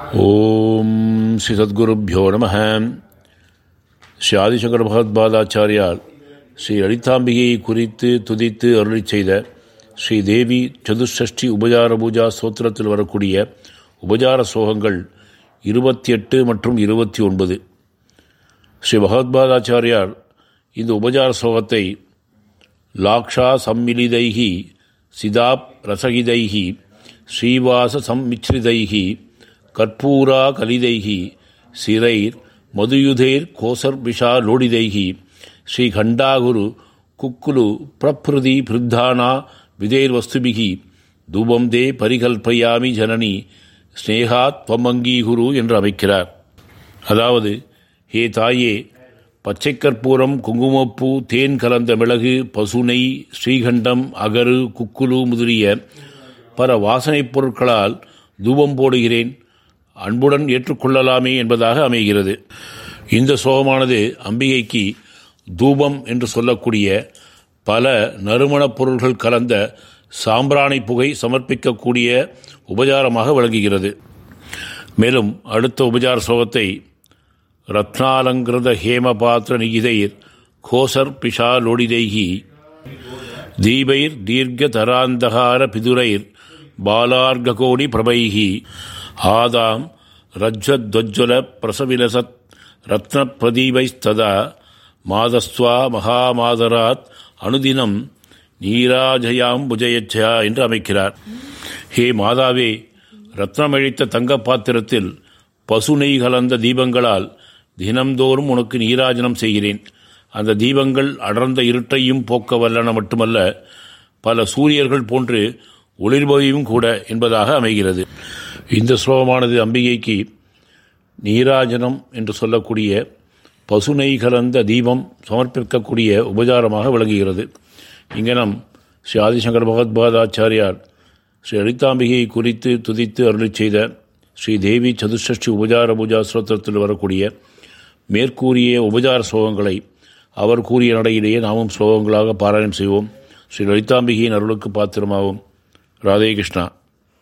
ஓம் ஸ்ரீ சத்குருப்யோ நம. ஸ்ரீ ஆதிசங்கர பகவத்பாதாச்சாரியால் ஸ்ரீ லலிதாம்பிகையை குறித்து துதித்து அருளி செய்த ஸ்ரீ தேவி சதுஷ்டி உபசார பூஜா ஸ்தோத்திரத்தில் வரக்கூடிய உபசார ஸ்லோகங்கள் 28 மற்றும் 29. ஸ்ரீ பகவத்பாதாச்சாரியார் இந்த உபசார ஸ்லோகத்தை லாக்ஷா சம்மிலிதைஹி சிதாப் ரசகிதைஹி ஸ்ரீவாச சம்மிச்ரிதைஹி கற்பூரா கலிதைஹி சிரைர் மதுயுதேர் கோசர் விஷா லோடிதைஹி ஸ்ரீ கண்டாகுரு குக்குலு பிரப்ருதி பிருத்தானா விதேர் வஸ்துபிகி தூபம் தே பரிகல்பயாமி ஜனனி ஸ்னேகாத் துவமங்கீகுரு என்று அமைக்கிறார். அதாவது, ஹே தாயே, பச்சை கற்பூரம், குங்குமப்பூ, தேன் கலந்த மிளகு, பசுனை, ஸ்ரீகண்டம், அகரு, குக்குலு முதலிய பல வாசனைப் பொருட்களால் தூபம் போடுகிறேன், அன்புடன் ஏற்றுக்கொள்ளலாமே என்பதாக அமைகிறது. இந்த ஸ்லோகமானது அம்பிகைக்கு தூபம் என்று சொல்லக்கூடிய பல நறுமணப் பொருள்கள் கலந்த சாம்பிராணி புகை சமர்ப்பிக்கக்கூடிய உபசாரமாக விளங்குகிறது. மேலும் அடுத்த உபசார ஸ்லோகத்தை ரத்னாலங்கிருத ஹேமபாத்திர நிகிதைர் கோசர் பிஷா லோடிதைஹி தீபைர் தீர்க்க தராந்தகார பிதுரைர் பாலார்ககோடி பிரபைஹி ஆதாம் ரஜ்வத்வஜ்வல பிரசவிலசத் ரத்ன பிரதீபைஸ்ததா மாதஸ்வா மகாமாதராத் அனுதினம் நீராஜயாம் புஜயச்சா என்று அமைக்கிறார். ஹே மாதாவே, ரத்னமழித்த தங்க பாத்திரத்தில் பசுனை கலந்த தீபங்களால் தினம்தோறும் உனக்கு நீராஜனம் செய்கிறேன். அந்த தீபங்கள் அடர்ந்த இருட்டையும் போக்க வல்லன மட்டுமல்ல, பல சூரியர்கள் போன்று ஒளிர்பவையும் கூட என்பதாக அமைகிறது. இந்த ஸ்லோகமானது அம்பிகைக்கு நீராஜனம் என்று சொல்லக்கூடிய பசுனை கலந்த தீபம் சமர்ப்பிக்கக்கூடிய உபசாரமாக விளங்குகிறது. இங்கனம் ஸ்ரீ ஆதிசங்கர பகவத்பாதாச்சாரியார் ஸ்ரீ லலிதாம்பிகையை குறித்து துதித்து அருளி செய்த ஸ்ரீ தேவி சதுஷ்டி உபசார பூஜா ஸ்தோத்திரத்தில் வரக்கூடிய மேற்கூறிய உபசார ஸ்லோகங்களை அவர் கூறிய நடையிலேயே நாமும் ஸ்லோகங்களாக பாராயணம் செய்வோம். ஸ்ரீ லலிதாம்பிகையின் அருளுக்கு பாத்திரமாகும். ராதே கிருஷ்ணா.